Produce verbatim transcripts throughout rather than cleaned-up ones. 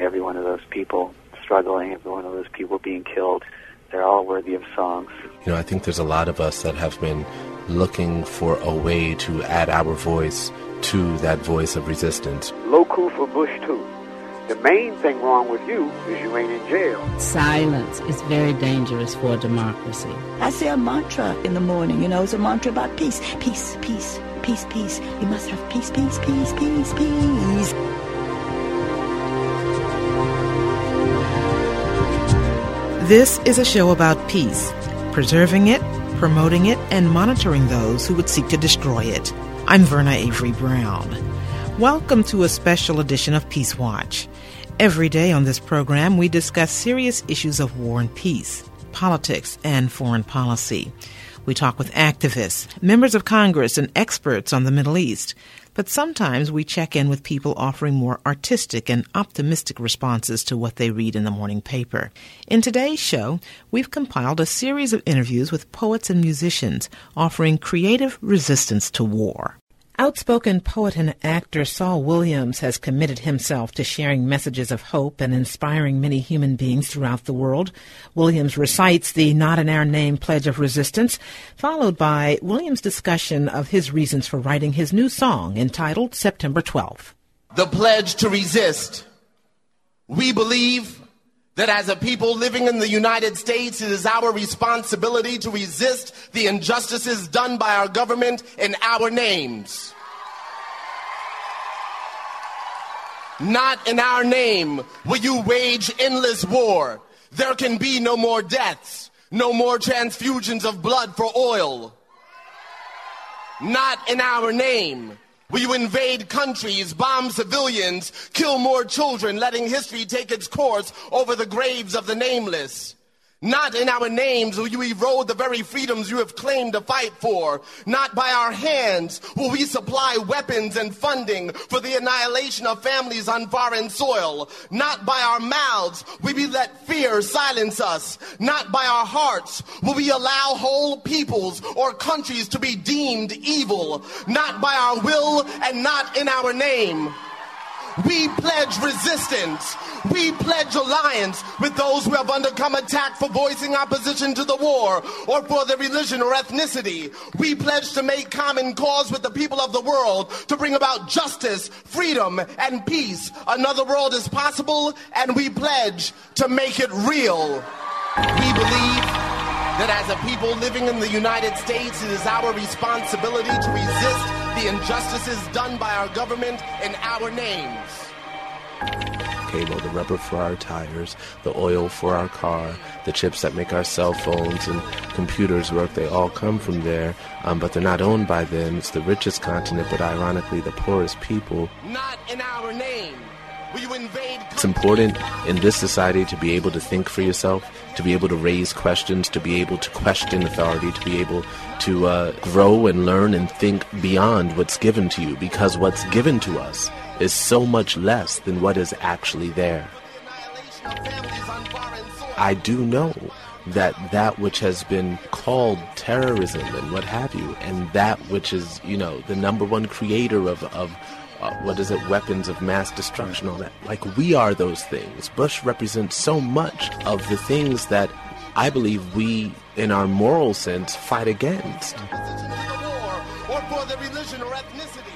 every one of those people struggling, every one of those people being killed. They're all worthy of songs. You know, I think there's a lot of us that have been looking for a way to add our voice to that voice of resistance. Low coup for Bush, too. The main thing wrong with you is you ain't in jail. Silence is very dangerous for a democracy. I say a mantra in the morning, you know, it's a mantra about peace. Peace, peace, peace, peace. We must have peace, peace, peace, peace, peace. This is a show about peace, preserving it, promoting it, and monitoring those who would seek to destroy it. I'm Verna Avery Brown. Welcome to a special edition of Peace Watch. Every day on this program, we discuss serious issues of war and peace, politics, and foreign policy. We talk with activists, members of Congress, and experts on the Middle East. But sometimes we check in with people offering more artistic and optimistic responses to what they read in the morning paper. In today's show, we've compiled a series of interviews with poets and musicians offering creative resistance to war. Outspoken poet and actor Saul Williams has committed himself to sharing messages of hope and inspiring many human beings throughout the world. Williams recites the Not in Our Name Pledge of Resistance, followed by Williams' discussion of his reasons for writing his new song entitled September twelfth. The pledge to resist. We believe that as a people living in the United States, it is our responsibility to resist the injustices done by our government in our names. Not in our name will you wage endless war. There can be no more deaths, no more transfusions of blood for oil. Not in our name will you invade countries, bomb civilians, kill more children, letting history take its course over the graves of the nameless. Not in our names will you erode the very freedoms you have claimed to fight for. Not by our hands will we supply weapons and funding for the annihilation of families on foreign soil. Not by our mouths will we let fear silence us. Not by our hearts will we allow whole peoples or countries to be deemed evil. Not by our will and not in our name. We pledge resistance. We pledge alliance with those who have undergone attack for voicing opposition to the war or for their religion or ethnicity. We pledge to make common cause with the people of the world to bring about justice, freedom, and peace. Another world is possible, and we pledge to make it real. We believe that as a people living in the United States, it is our responsibility to resist the injustices done by our government in our names. Okay, well, the rubber for our tires, the oil for our car, the chips that make our cell phones and computers work, they all come from there, um, but they're not owned by them. It's the richest continent, but ironically the poorest people. Not in our name. It's important in this society to be able to think for yourself, to be able to raise questions, to be able to question authority, to be able to uh, grow and learn and think beyond what's given to you, because what's given to us is so much less than what is actually there. I do know that that which has been called terrorism and what have you, and that which is, you know, the number one creator of, of Uh, what is it, weapons of mass destruction, all that. Like, we are those things. Bush represents so much of the things that I believe we, in our moral sense, fight against. Or for the religion or ethnicity.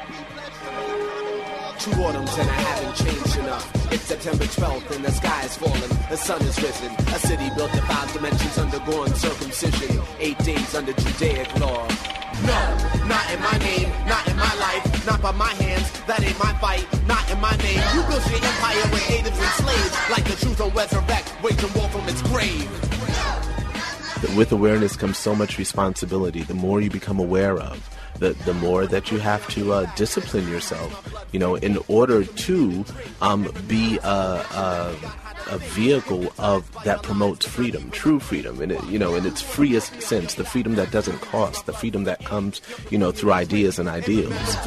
Two autumns and I haven't changed enough. It's September twelfth and the sky is falling. The sun is risen. A city built to five dimensions undergoing circumcision. Eight days under Judaic law. No, not in my name, not in my life, not by my hands, that ain't my fight, not in my name. You built your empire with natives and slaves, like the truth will resurrect, waging war from its grave. With awareness comes so much responsibility. The more you become aware of, the, the more that you have to uh, discipline yourself, you know, in order to um, be a, a, a vehicle of that promotes freedom, true freedom, in it, you know, in its freest sense, the freedom that doesn't cost, the freedom that comes, you know, through ideas and ideals.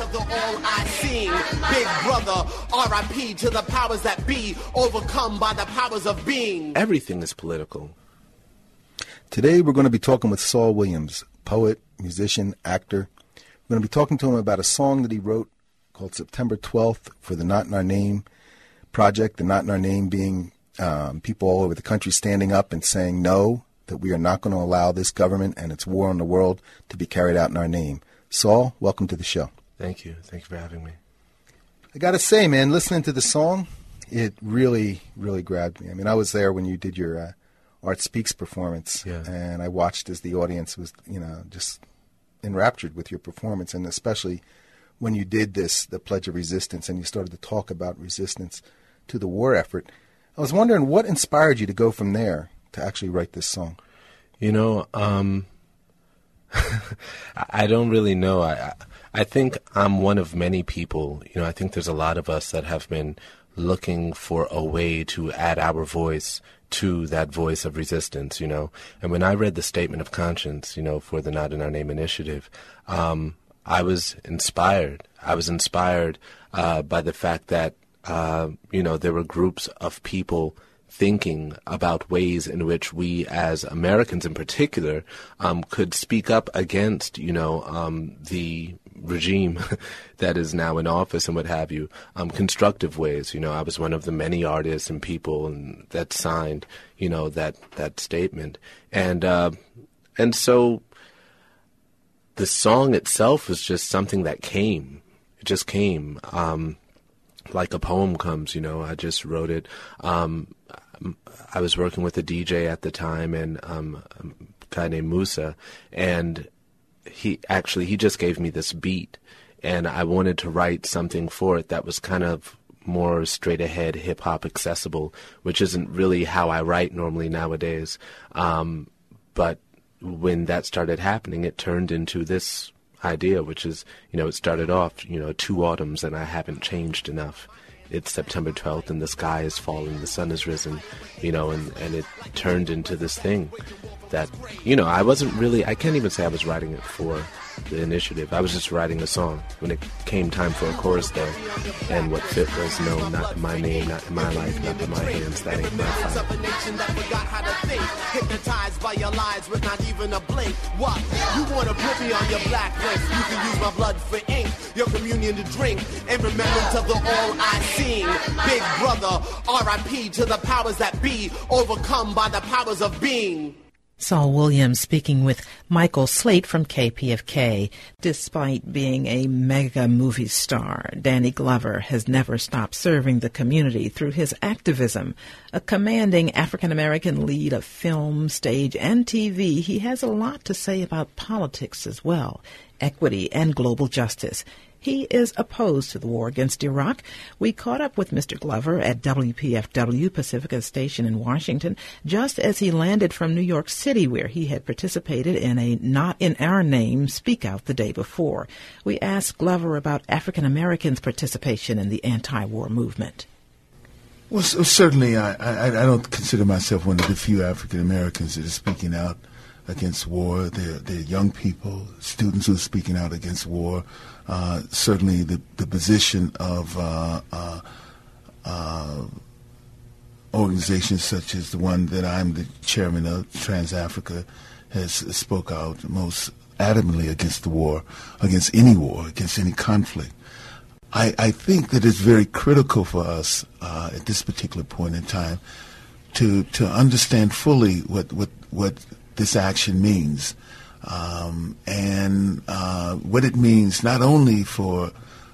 Big brother, R I P to the powers that be, overcome by the powers of being. Everything is political. Today we're going to be talking with Saul Williams, poet, musician, actor. We're going to be talking to him about a song that he wrote called September twelfth for the Not in Our Name project, the Not in Our Name, being um, people all over the country standing up and saying no, that we are not going to allow this government and its war on the world to be carried out in our name. Saul, welcome to the show. Thank you. Thank you for having me. I got to say, man, listening to the song, it really, really grabbed me. I mean, I was there when you did your uh, Art Speaks performance, yeah. and I watched as the audience was, you know, just enraptured with your performance, and especially when you did this, the Pledge of Resistance, and you started to talk about resistance to the war effort. I was wondering what inspired you to go from there to actually write this song. You know, um, I don't really know. I I think I'm one of many people. You know, I think there's a lot of us that have been looking for a way to add our voice to that voice of resistance, you know. And when I read the Statement of Conscience, you know, for the Not in Our Name initiative, um, I was inspired. I was inspired uh, by the fact that, uh, you know, there were groups of people thinking about ways in which we as Americans in particular um, could speak up against, you know, um, the regime that is now in office and what have you, um, constructive ways. You know, I was one of the many artists and people and that signed, you know, that, that statement. And, uh, and so the song itself was just something that came. It just came, um, like a poem comes, you know. I just wrote it. Um, I was working with a D J at the time, and um, a guy named Musa, and he actually, he just gave me this beat, and I wanted to write something for it that was kind of more straight ahead, hip hop accessible, which isn't really how I write normally nowadays. Um, but when that started happening, it turned into this idea, which is, you know, it started off, you know, two autumns and I haven't changed enough. It's September twelfth and the sky is falling, the sun has risen, you know, and, and it turned into this thing that, you know, I wasn't really, I can't even say I was writing it for the initiative. I was just writing a song when it came time for a chorus though, and what fit was, no, not in my name, not in my life, not in my hands, that ain't my fight. Hypnotized by your lies with not even a blink. What? You wanna put me on your blacklist? You can use my blood for ink, your communion to drink, in remembrance of the all I seen. Big brother, R I P to the powers that be, overcome by the powers of being. Saul Williams speaking with Michael Slate from K P F K. Despite being a mega movie star, Danny Glover has never stopped serving the community through his activism. A commanding African-American lead of film, stage, and T V, he has a lot to say about politics as well, equity and global justice. He is opposed to the war against Iraq. We caught up with Mister Glover at W P F W Pacifica Station in Washington just as he landed from New York City, where he had participated in a Not in Our Name speak out the day before. We asked Glover about African Americans' participation in the anti-war movement. Well, certainly I, I, I don't consider myself one of the few African Americans that is speaking out against war. They're, they're young people, students who are speaking out against war. Uh, certainly the, the position of uh, uh, uh, organizations such as the one that I'm the chairman of, Trans-Africa, has spoke out most adamantly against the war, against any war, against any conflict. I, I think that it's very critical for us uh, at this particular point in time to to understand fully what, what, what this action means. Um, and uh, what it means not only for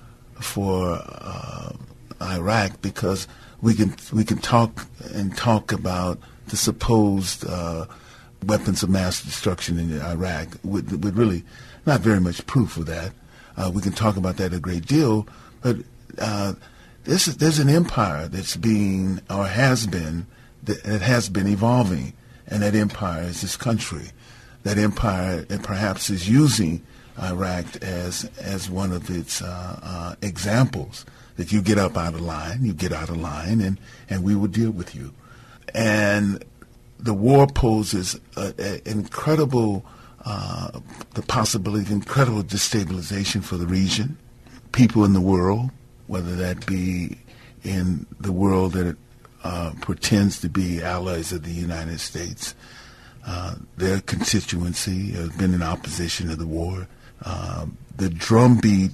for uh, Iraq, because we can we can talk and talk about the supposed uh, weapons of mass destruction in Iraq with, with really not very much proof of that. Uh, we can talk about that a great deal, but uh, this is, there's an empire that's being or has been that, that has been evolving, and that empire is this country. That empire uh, perhaps is using Iraq as as one of its uh, uh, examples, that you get up out of line, you get out of line, and, and we will deal with you. And the war poses an incredible, uh, the possibility of incredible destabilization for the region, people in the world, whether that be in the world that uh, pretends to be allies of the United States. Uh, their constituency has been in opposition to the war. Uh, the drumbeat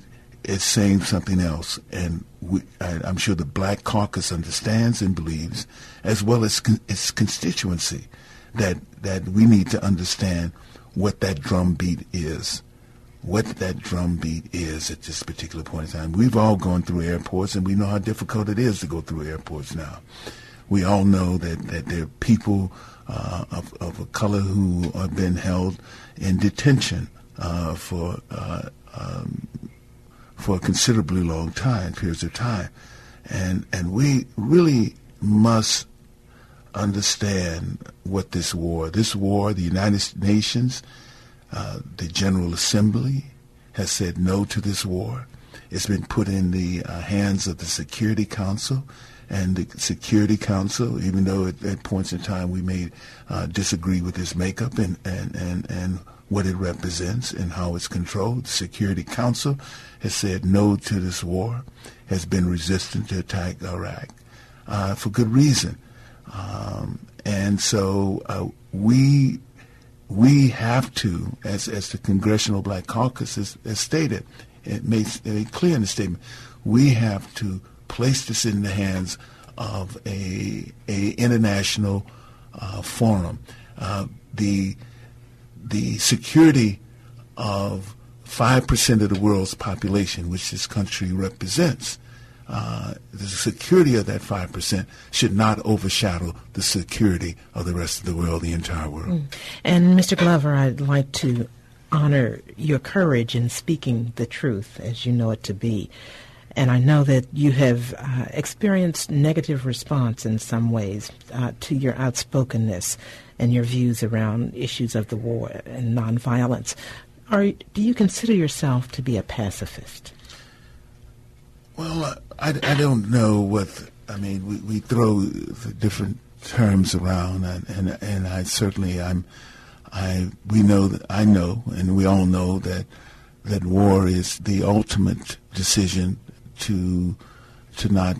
is saying something else, and we, I, I'm sure the Black Caucus understands and believes, as well as con- its constituency, that that we need to understand what that drumbeat is, what that drumbeat is at this particular point in time. We've all gone through airports, and we know how difficult it is to go through airports now. We all know that, that there are people uh, of, of a color who have been held in detention uh, for uh, um, for a considerably long time, periods of time. And and we really must understand what this war, this war, the United Nations, uh, the General Assembly has said no to this war. It's been put in the uh, hands of the Security Council, and the Security Council, even though at, at points in time we may uh, disagree with its makeup and, and, and, and what it represents and how it's controlled, the Security Council has said no to this war, has been resistant to attack Iraq uh, for good reason. Um, and so uh, we we have to, as as the Congressional Black Caucus has, has stated, it makes it clear in the statement, we have to place this in the hands of a a international uh, forum. Uh, the the security of five percent of the world's population, which this country represents, uh, the security of that five percent should not overshadow the security of the rest of the world, the entire world. Mm. And Mister Glover, I'd like to honor your courage in speaking the truth as you know it to be. And I know that you have uh, experienced negative response in some ways uh, to your outspokenness and your views around issues of the war and nonviolence. Are, do you consider yourself to be a pacifist? Well, I, I don't know what, I mean, we, we throw the different terms around, and, and, and I certainly, I'm, I, we know that, I know, and we all know that, that war is the ultimate decision to, to not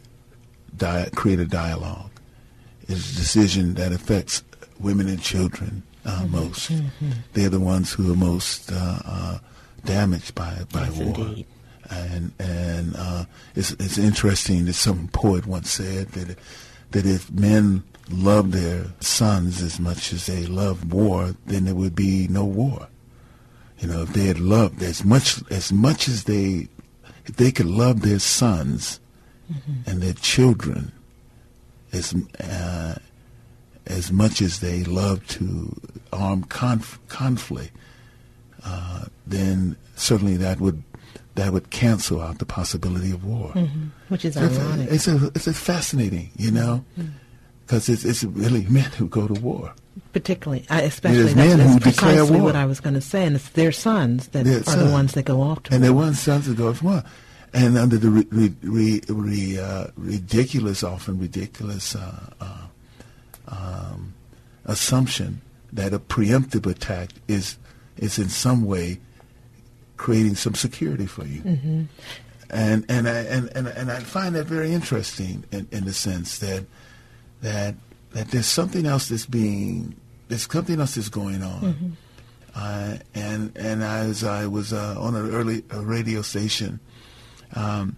di- create a dialogue. It's a decision that affects women and children uh, mm-hmm. most. Mm-hmm. They're the ones who are most uh, uh, damaged by by yes, war. Indeed. And and uh, it's it's interesting that some poet once said that that if men loved their sons as much as they loved war, then there would be no war. You know, if they had loved as much as much as they, if they could love their sons mm-hmm. and their children as uh, as much as they love to armed conf- conflict, uh, then certainly that would that would cancel out the possibility of war. Mm-hmm. Which is so ironic. It's a, it's a fascinating, you know, because mm-hmm. it's it's really men who go to war. Particularly, uh, especially There's that's, men that's who declare precisely war. what I was going to say, and it's their sons that Their are son. the ones that go off to and war. they're ones sons that go off to war. And under the re, re, re, re, uh, ridiculous, often ridiculous uh, uh, um, assumption that a preemptive attack is is in some way creating some security for you. Mm-hmm. And and I and, and and I find that very interesting in, in the sense that that that there's something else that's being there's something else that's going on. Mm-hmm. Uh, and and as I was uh, on an early a radio station um,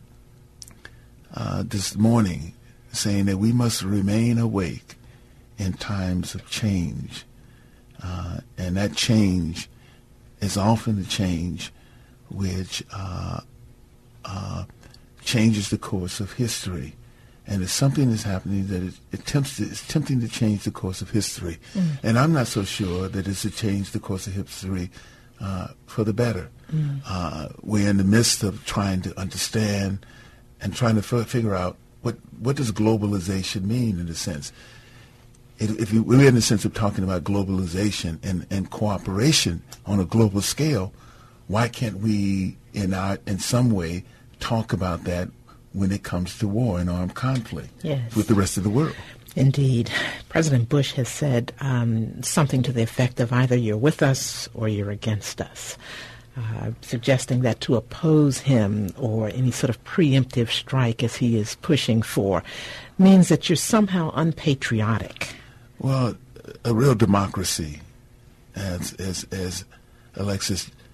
uh, this morning, saying that we must remain awake in times of change, uh, and that change is often the change which uh, uh, changes the course of history. And if something is happening that it, it attempts to, it's attempting to change the course of history. Mm. And I'm not so sure that it's to change the course of history uh, for the better. Mm. Uh, we're in the midst of trying to understand and trying to f- figure out what, what does globalization mean in a sense. If, if you, we're in the sense of talking about globalization and, and cooperation on a global scale, why can't we, in our, in some way, talk about that when it comes to war and armed conflict yes. with the rest of the world? Indeed. President Bush has said um, something to the effect of either you're with us or you're against us, uh, suggesting that to oppose him or any sort of preemptive strike as he is pushing for means that you're somehow unpatriotic. Well, a real democracy, as as, as Alexis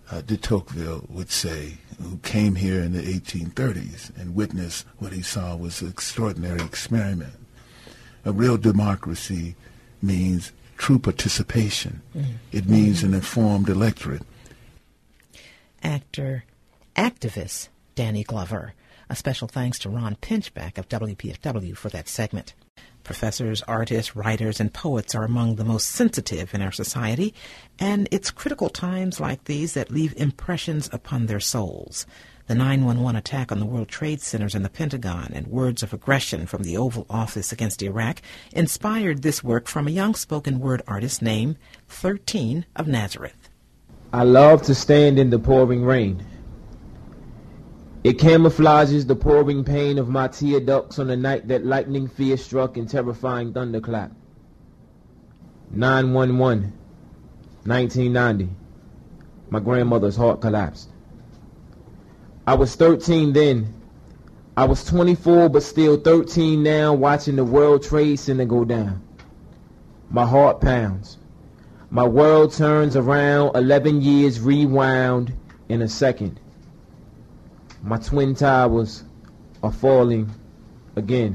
uh, de Tocqueville would say, who came here in the eighteen thirties and witnessed what he saw was an extraordinary experiment. A real democracy means true participation. Mm-hmm. It means an informed electorate. Actor, activist Danny Glover. A special thanks to Ron Pinchback of W P F W for that segment. Professors, artists, writers, and poets are among the most sensitive in our society, and it's critical times like these that leave impressions upon their souls. The nine one one attack on the World Trade Centers and the Pentagon and words of aggression from the Oval Office against Iraq inspired this work from a young spoken word artist named thirteen of Nazareth. I love to stand in the pouring rain. It camouflages the pouring pain of my tear ducts on the night that lightning fear struck and terrifying thunderclap. nine one one, nineteen ninety. My grandmother's heart collapsed. I was thirteen then. I was twenty-four but still thirteen now, watching the World Trade Center go down. My heart pounds. My world turns around, eleven years rewound in a second. My twin towers are falling again.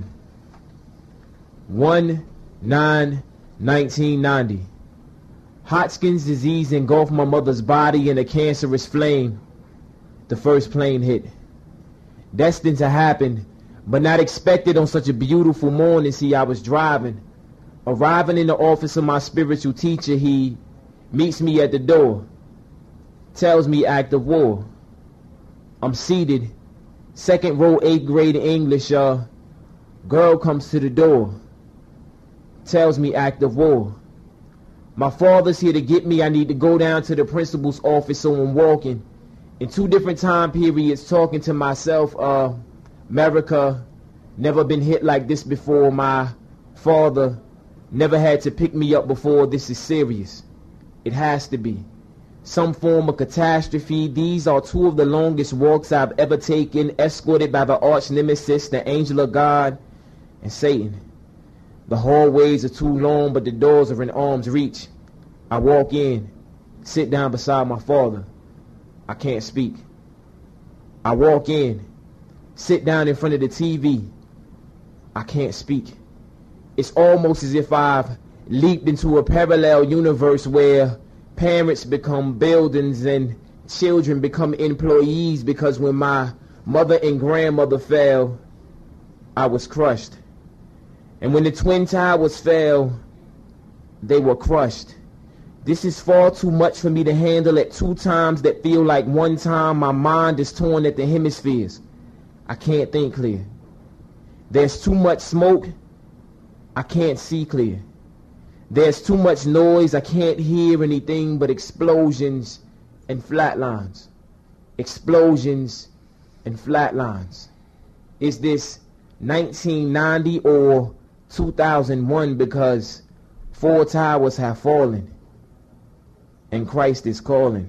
one nine nineteen ninety. Hodgkin's disease engulfed my mother's body in a cancerous flame. The first plane hit. Destined to happen, but not expected on such a beautiful morning. See, I was driving. Arriving in the office of my spiritual teacher, he meets me at the door. Tells me act of war. I'm seated, second row, eighth grade English. Uh, girl comes to the door, tells me act of war. My father's here to get me. I need to go down to the principal's office, so I'm walking. In two different time periods, talking to myself. Uh, America, never been hit like this before. My father never had to pick me up before. This is serious. It has to be. Some form of catastrophe. These are two of the longest walks I've ever taken, escorted by the arch nemesis, the angel of God, and Satan. The hallways are too long, but the doors are in arm's reach. I walk in, sit down beside my father. I can't speak. I walk in, sit down in front of the T V. I can't speak. It's almost as if I've leaped into a parallel universe where parents become buildings and children become employees, because when my mother and grandmother fell, I was crushed. And when the Twin Towers fell, they were crushed. This is far too much for me to handle at two times that feel like one time. My mind is torn at the hemispheres. I can't think clear. There's too much smoke. I can't see clear. There's too much noise. I can't hear anything but explosions and flatlines. Explosions and flatlines. Is this nineteen ninety or two thousand one? Because four towers have fallen and Christ is calling.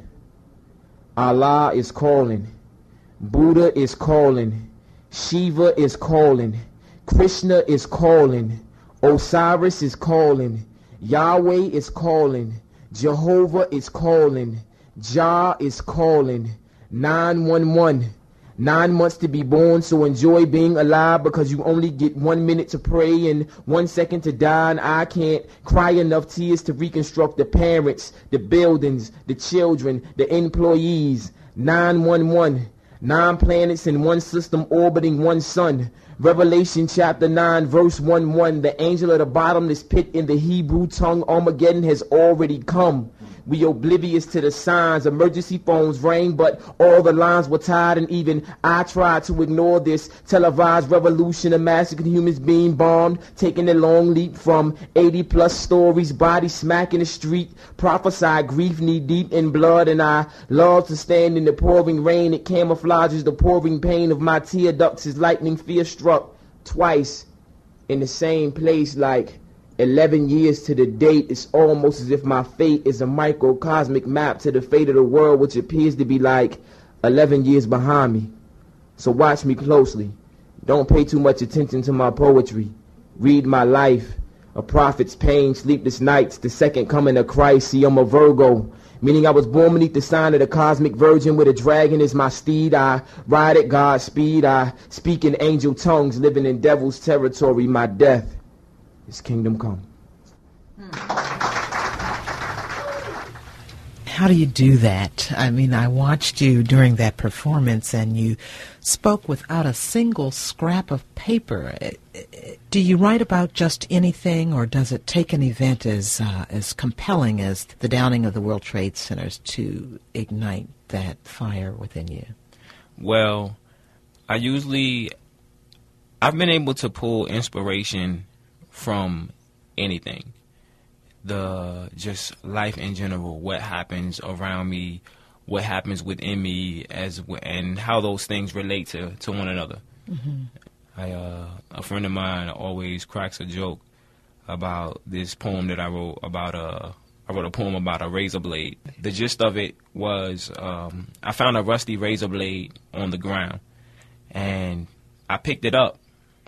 Allah is calling. Buddha is calling. Shiva is calling. Krishna is calling. Osiris is calling. Yahweh is calling. Jehovah is calling. Jah is calling. nine one one. Nine months to be born, so enjoy being alive, because you only get one minute to pray and one second to die, and I can't cry enough tears to reconstruct the parents, the buildings, the children, the employees. nine one one. Nine planets in one system orbiting one sun. Revelation chapter nine verse one one. The angel of the bottomless pit in the Hebrew tongue. Armageddon has already come. We oblivious to the signs. Emergency phones rang, but all the lines were tied, and even I tried to ignore this televised revolution. A massacred humans being bombed, taking a long leap from eighty plus stories, bodies smacking the street, prophesied grief knee deep in blood, and I love to stand in the pouring rain. It camouflages the pouring pain of my tear ducts as lightning fear struck twice in the same place, like eleven years to the date. It's almost as if my fate is a microcosmic map to the fate of the world, which appears to be like eleven years behind me. So watch me closely. Don't pay too much attention to my poetry. Read my life. A prophet's pain, sleepless nights, the second coming of Christ. See, I'm a Virgo. meaning I was born beneath the sign of the cosmic virgin, where the dragon is my steed. I ride at God's speed. I speak in angel tongues, living in devil's territory. My death is kingdom come. How do you do that? I mean, I watched you during that performance, and you spoke without a single scrap of paper. Do you write about just anything, or does it take an event as uh, as compelling as the downing of the World Trade Centers to ignite that fire within you? Well, I usually, I've been able to pull inspiration from anything. The just life in general, what happens around me, what happens within me, as and how those things relate to, to one another. Mm-hmm. I uh, a friend of mine always cracks a joke about this poem that I wrote about a I wrote a poem about a razor blade. The gist of it was um, I found a rusty razor blade on the ground, and I picked it up,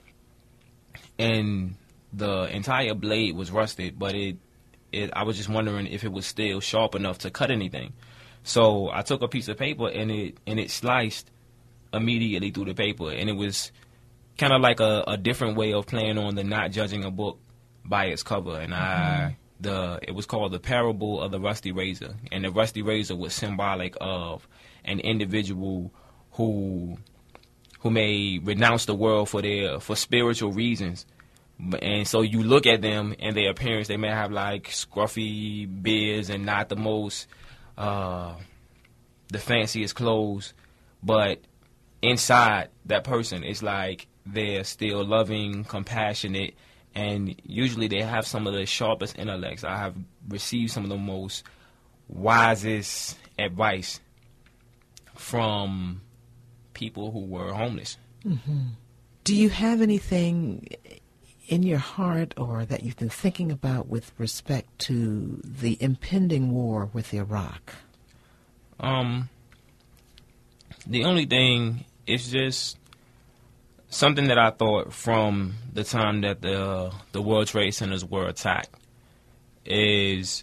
and the entire blade was rusted, but it It, I was just wondering if it was still sharp enough to cut anything. So I took a piece of paper and it and it sliced immediately through the paper. And it was kind of like a, a different way of playing on the not judging a book by its cover. And mm-hmm. I the it was called The Parable of the Rusty Razor. And the rusty razor was symbolic of an individual who who may renounce the world for their for spiritual reasons. And so you look at them and their appearance, they may have like scruffy beards and not the most, uh, the fanciest clothes. But inside that person, it's like they're still loving, compassionate, and usually they have some of the sharpest intellects. I have received some of the most wisest advice from people who were homeless. Mm-hmm. Do you have anything in your heart or that you've been thinking about with respect to the impending war with Iraq? Um, the only thing is just something that I thought from the time that the the World Trade Centers were attacked is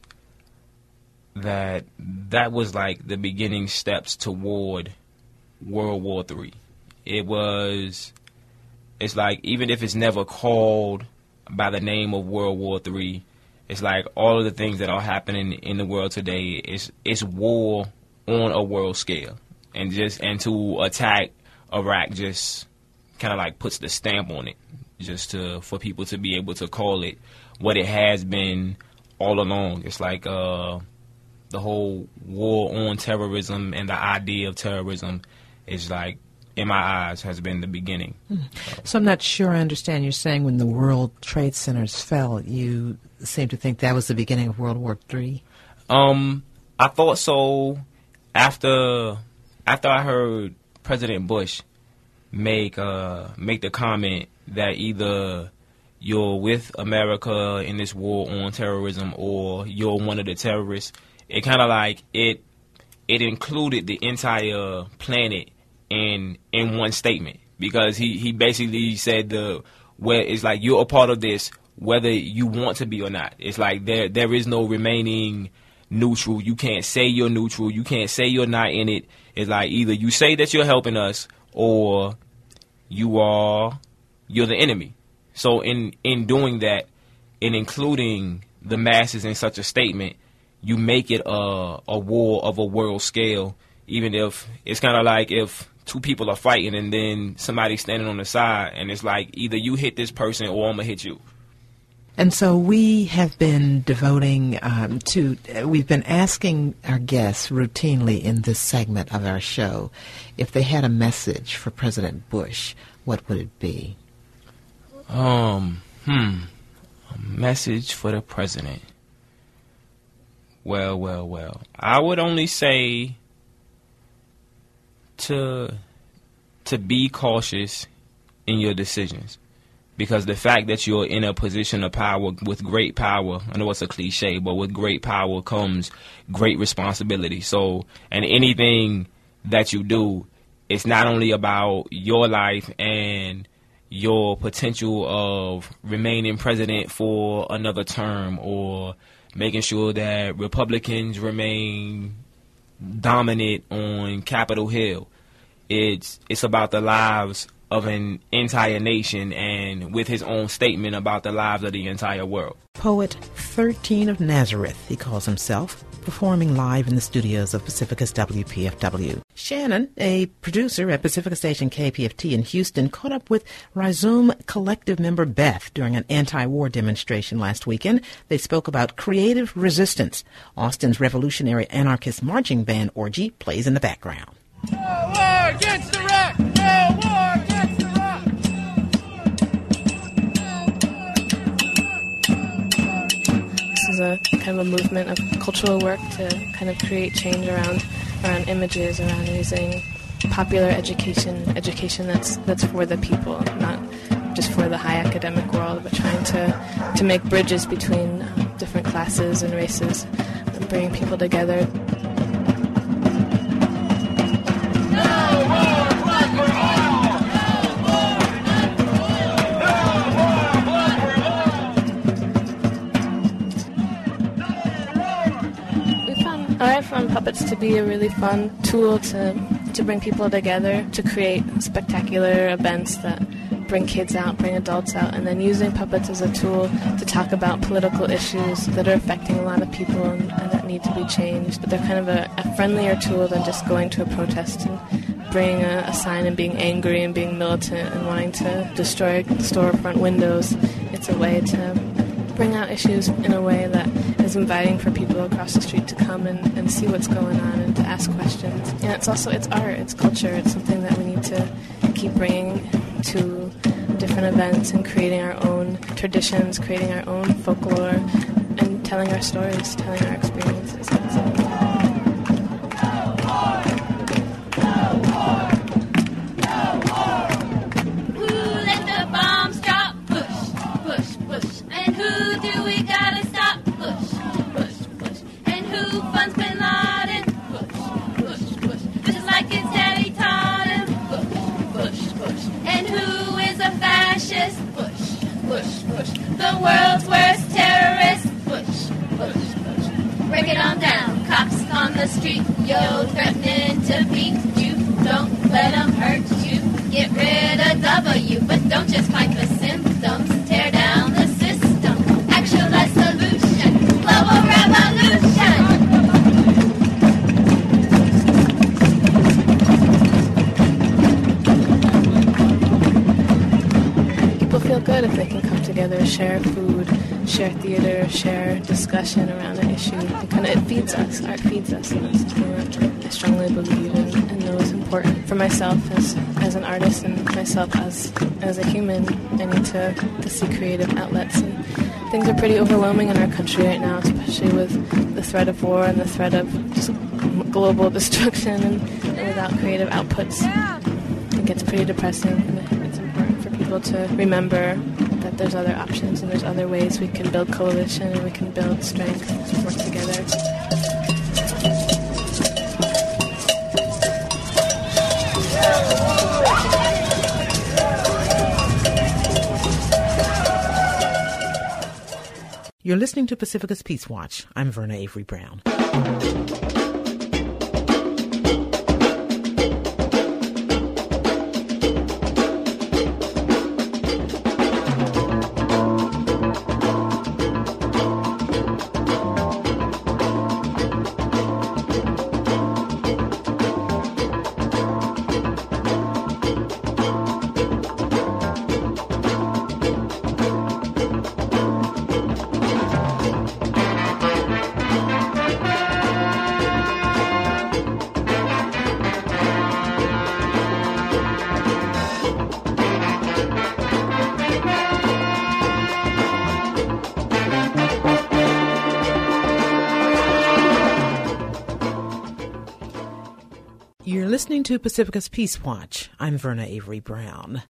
that that was like the beginning steps toward World War Three. It was... It's like, even if it's never called by the name of World War Three, it's like all of the things that are happening in the world today, it's, it's war on a world scale. And just and to attack Iraq just kind of like puts the stamp on it, just to for people to be able to call it what it has been all along. It's like uh, the whole war on terrorism and the idea of terrorism is like, in my eyes, has been the beginning. Mm. So I'm not sure I understand. You're saying when the World Trade Centers fell, you seem to think that was the beginning of World War Three? Um, I thought so after after I heard President Bush make uh, make the comment that either you're with America in this war on terrorism or you're one of the terrorists. It kind of like it it included the entire planet in in one statement, because he, he basically said the where it's like you're a part of this whether you want to be or not. It's like there there is no remaining neutral. You can't say you're neutral. You can't say you're not in it. It's like either you say that you're helping us or you are you're the enemy. So in in doing that, in including the masses in such a statement, you make it a a war of a world scale. Even if it's kind of like if two people are fighting and then somebody's standing on the side and it's like either you hit this person or I'm going to hit you. And so we have been devoting um, to, uh, we've been asking our guests routinely in this segment of our show if they had a message for President Bush, what would it be? Um, hmm, a message for the president. Well, well, well, I would only say to to be cautious in your decisions, because the fact that you're in a position of power, with great power, I know it's a cliche, but with great power comes great responsibility. So, and anything that you do, it's not only about your life and your potential of remaining president for another term or making sure that Republicans remain dominant on Capitol Hill. It's it's about the lives of an entire nation, and with his own statement about the lives of the entire world. Poet thirteen of Nazareth, he calls himself, performing live in the studios of Pacificus W P F W. Shannon, a producer at Pacifica Station K P F T in Houston, caught up with Rhizome Collective member Beth during an anti-war demonstration last weekend. They spoke about creative resistance. Austin's revolutionary anarchist marching band Orgy plays in the background. No war against Iraq! No war against Iraq! This is a kind of a movement of cultural work to kind of create change around around images, around using popular education, education that's that's for the people, not just for the high academic world, but trying to to make bridges between um, different classes and races, and bringing people together. I found puppets to be a really fun tool to to bring people together, to create spectacular events that bring kids out, bring adults out, and then using puppets as a tool to talk about political issues that are affecting a lot of people and, and that need to be changed. But they're kind of a, a friendlier tool than just going to a protest and bringing a, a sign and being angry and being militant and wanting to destroy storefront windows. It's a way to bring out issues in a way that is inviting for people across the street to come and, and see what's going on and to ask questions. And it's also, it's art, it's culture, it's something that we need to keep bringing to different events and creating our own traditions, creating our own folklore, and telling our stories, telling our experiences. That's it. The world's worst terrorist. Push, push, push. Break it on down. Cops on the street. Yo, threatening to beat you. Don't let them hurt you. Get rid of W, but don't just fight the symptoms. Tear down the system. Actualize solution. Global revolution. People feel good if they can come together, share food, share theater, share discussion around an issue. It kind of it feeds us. Art feeds us, and that's something that I strongly believe in and know is important for myself as as an artist and myself as as a human. I need to to see creative outlets, and things are pretty overwhelming in our country right now, especially with the threat of war and the threat of just global destruction, and, and without creative outputs, it gets pretty depressing. And it's important for people to remember that there's other options and there's other ways we can build coalition and we can build strength to work together. You're listening to Pacifica's Peace Watch. I'm Verna Avery Brown. You're listening to Pacifica's Peace Watch. I'm Verna Avery Brown.